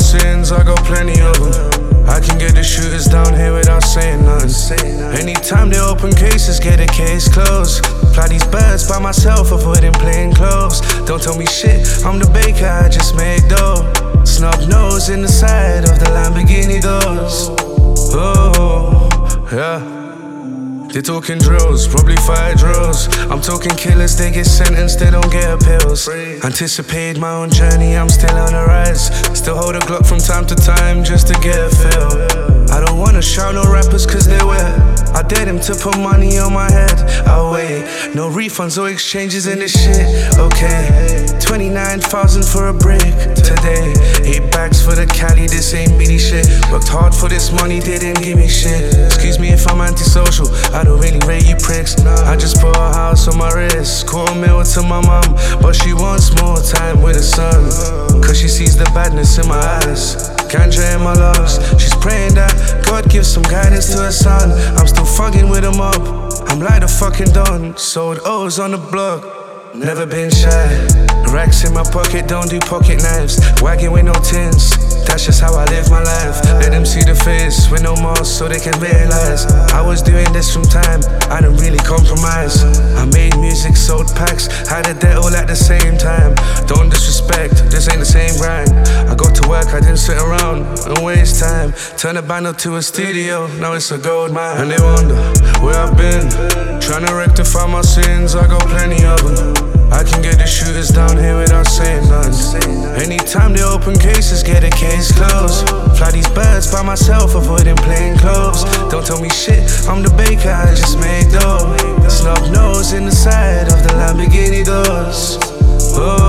sins, I got plenty of them. I can get the shooters down here without saying nothing. Anytime they open cases, get a case closed. Fly these birds by myself, avoiding plain clothes. Don't tell me shit, I'm the baker, I just make dough. Snub nose in the side of the Lamborghini doors. Oh, yeah. They talking drills, probably fire drills. I'm talking killers, they get sentenced, they don't get appeals. Anticipate my own journey, I'm still on the rise. Still hold a Glock from time to time just to get a feel. I don't wanna shout no rappers cause they're wet. I dare them to put money on my head. I'll wait, no refunds or exchanges in this shit. Okay, 29,000 for a brick today. 8 bags for the Cali, this ain't meaty shit. Worked hard for this money, they didn't give me shit. Excuse me if I'm antisocial, I don't really rate you pricks. I just put a house on my wrist, $250,000 to my mom, but she wants more time with her son. Cause she sees the badness in my eyes, ganja in my lungs. She's praying that God gives some guidance to her son. I'm still fucking with him up, I'm like the fucking Don. Sold O's on the block, never been shy. Racks in my pocket, don't do pocket knives. Wagging with no tins, that's just how I live my life. Let them see the face with no mask so they can realize I was doing this from time, I didn't really compromise. I made music, sold packs, had a debt all at the same time. Don't disrespect, this ain't the same grind. I got to work, I didn't sit around and waste time. Turn a band up to a studio, now it's a gold mine. And they wonder where I've been, trying to rectify my sins, I got plenty of them. I can get the shooters down here without saying nothing. Anytime they open cases, get a case closed. Fly these birds by myself, avoiding plain clothes. Don't tell me shit, I'm the baker, I just make dough. Snub nose in the side of the Lamborghini doors. Oh.